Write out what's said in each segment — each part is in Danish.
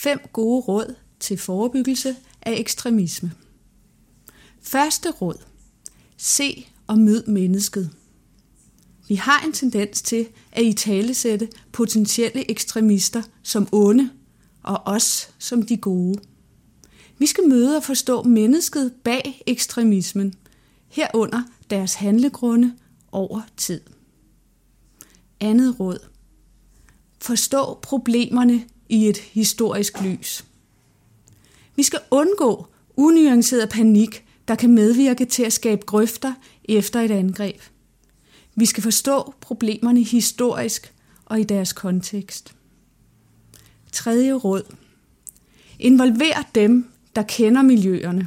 5 gode råd til forebyggelse af ekstremisme. Første råd. Se og mød mennesket. Vi har en tendens til at italesætte potentielle ekstremister som onde, og os som de gode. Vi skal møde og forstå mennesket bag ekstremismen, herunder deres handlegrunde over tid. Andet råd. Forstå problemerne i et historisk lys. Vi skal undgå unuanceret panik, der kan medvirke til at skabe grøfter efter et angreb. Vi skal forstå problemerne historisk og i deres kontekst. Tredje råd. Involver dem, der kender miljøerne.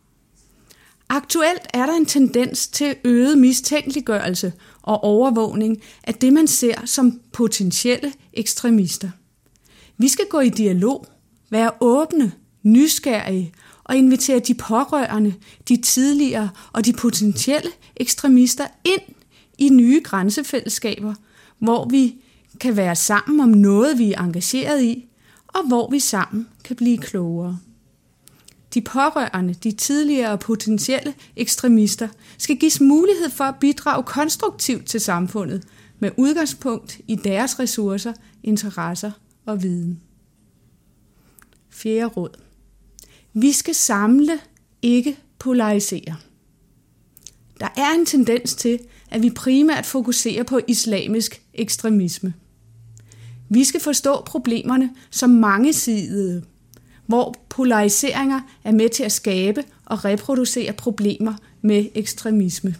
Aktuelt er der en tendens til øget mistænkeliggørelse og overvågning af det, man ser som potentielle ekstremister. Vi skal gå i dialog, være åbne, nysgerrige og invitere de pårørende, de tidligere og de potentielle ekstremister ind i nye grænsefællesskaber, hvor vi kan være sammen om noget, vi er engageret i, og hvor vi sammen kan blive klogere. De pårørende, de tidligere og potentielle ekstremister, skal gives mulighed for at bidrage konstruktivt til samfundet med udgangspunkt i deres ressourcer, interesser og viden. Fjerde råd. Vi skal samle, ikke polarisere. Der er en tendens til, at vi primært fokuserer på islamisk ekstremisme. Vi skal forstå problemerne som mangesidede, hvor polariseringer er med til at skabe og reproducere problemer med ekstremisme.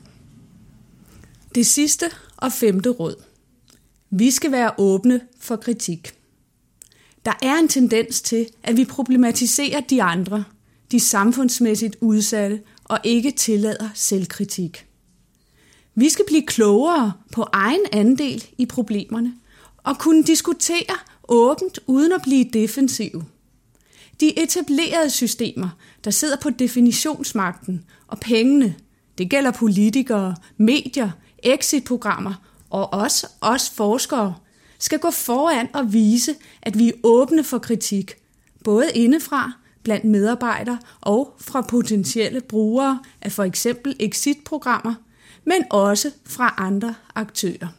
Det sidste og 5. råd. Vi skal være åbne for kritik. Der er en tendens til, at vi problematiserer de andre, de samfundsmæssigt udsatte, og ikke tillader selvkritik. Vi skal blive klogere på egen andel i problemerne og kunne diskutere åbent uden at blive defensive. De etablerede systemer, der sidder på definitionsmagten og pengene, det gælder politikere, medier, exit-programmer og også os forskere, skal gå foran og vise, at vi er åbne for kritik, både indefra, blandt medarbejdere og fra potentielle brugere af for eksempel exit-programmer, men også fra andre aktører.